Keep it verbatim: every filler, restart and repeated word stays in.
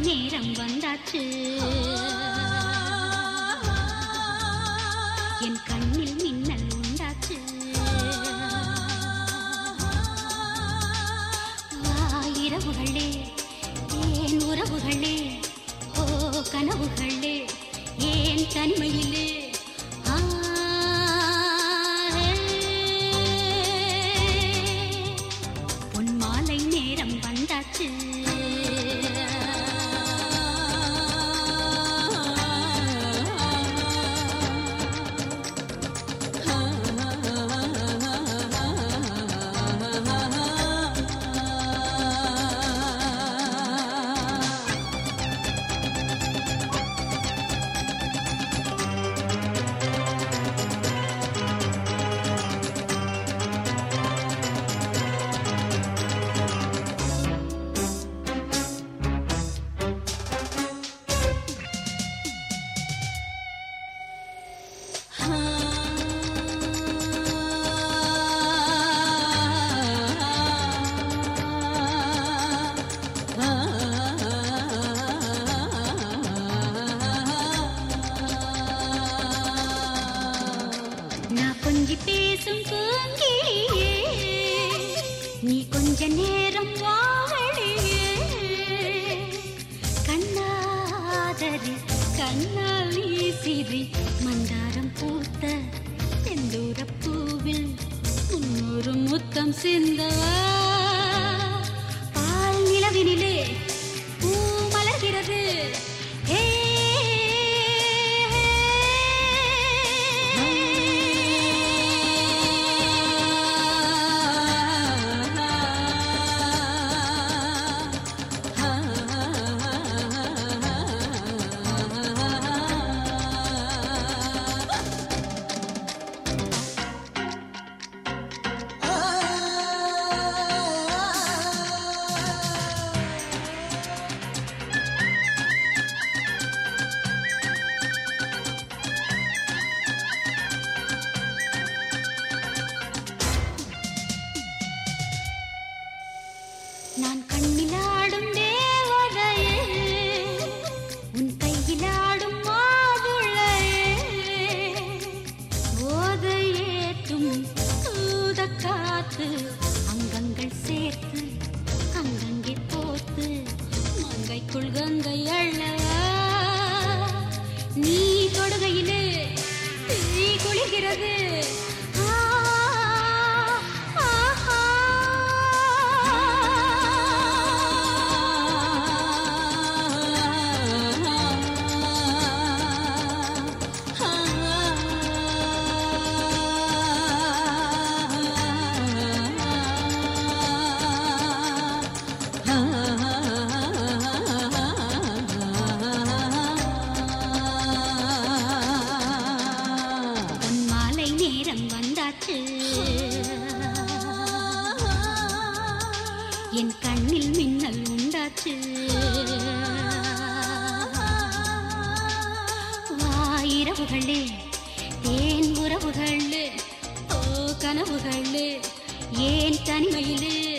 நேரம் வந்தாச்சு. என் கண்ணில் மின்னல் உண்டாச்சு. இரவுகளே ஏன் உறவுகளே ஓ கனவுகளே ஏன் தனிமையிலே பொன் மாலை நேரம் வந்தாச்சு. கொஞ்சி பேசும் பூங்கியே நீ கொஞ்ச நேரம் வாழியே கண்ணாதரி கண்ணால் வீசிரி மந்தாரம் பூத்த செந்தூர பூவில் முன்னூறு முத்தம் சிந்தவா பால் நிலவினிலே பூ மலர்கிறது. நான் கண்ணிலாடும் தேவதையே உன் கையிலாடும் மாதுளையே போதையேற்றும் தூத காத்து அங்கங்கள் சேர்த்து அங்கங்கே போத்து மங்கைக்குள் கங்கை அள்ளவா நீ தொடுகையிலே தீ குளிக்கிறது. என் கண்ணில் மின்னல் உண்டாச்சு. வாயிரவுகளே தேன் உறவுகளே ஓ கனவுகளே ஏன் தனிமையிலே